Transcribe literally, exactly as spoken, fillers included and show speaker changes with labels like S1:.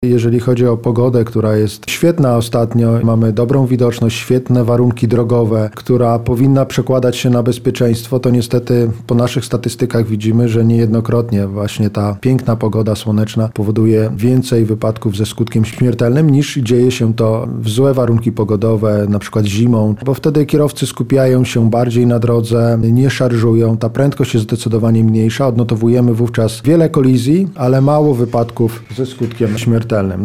S1: Jeżeli chodzi o pogodę, która jest świetna ostatnio, mamy dobrą widoczność, świetne warunki drogowe, która powinna przekładać się na bezpieczeństwo, to niestety po naszych statystykach widzimy, że niejednokrotnie właśnie ta piękna pogoda słoneczna powoduje więcej wypadków ze skutkiem śmiertelnym niż dzieje się to w złe warunki pogodowe, na przykład zimą, bo wtedy kierowcy skupiają się bardziej na drodze, nie szarżują, ta prędkość jest zdecydowanie mniejsza, odnotowujemy wówczas wiele kolizji, ale mało wypadków ze skutkiem śmiertelnym.